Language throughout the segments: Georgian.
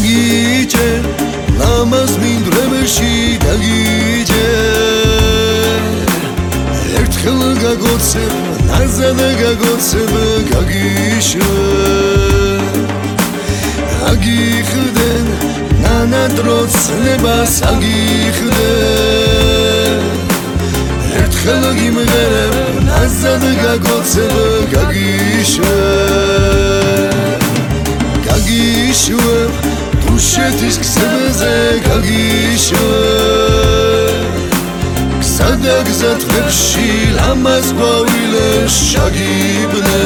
გაგიჭე ლამაზ მინდვრებში გაგიჭე ერთხელ გაგოცებ ნაზად გაგოცებ გაგიშვებ აგიხდენ ნანადროც ნებას აგიხდენ ერთხელ გიმღერებ ნაზად გაგოცებ გაგიშვებ გაგიშვებ რუსეთის გზებზე გაგიშვებ გზადა გზა თვებში ლამაზ ყვავილებს შაგიბნე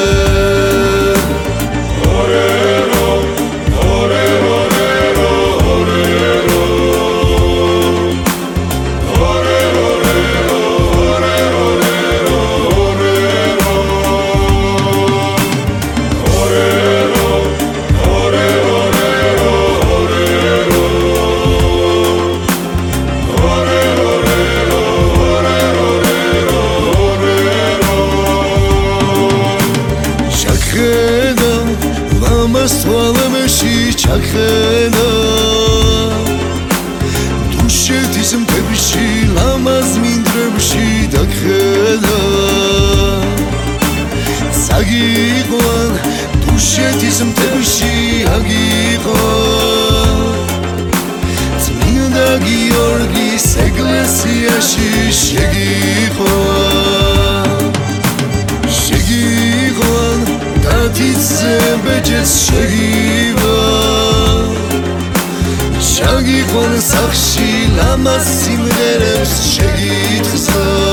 თვალებში ჩახედა დუშეთის მთებში ლამაზ მინდვრებში დაგხედა საგიყვან დუშეთის მთებში აგიყვან წმინდა გიორგის ეკლესიაში შეგიყვან დათიცზე ბეჭედს შეგივა ჩაგიყვან სახში ლამაზ სიმღერებს შეგითხსა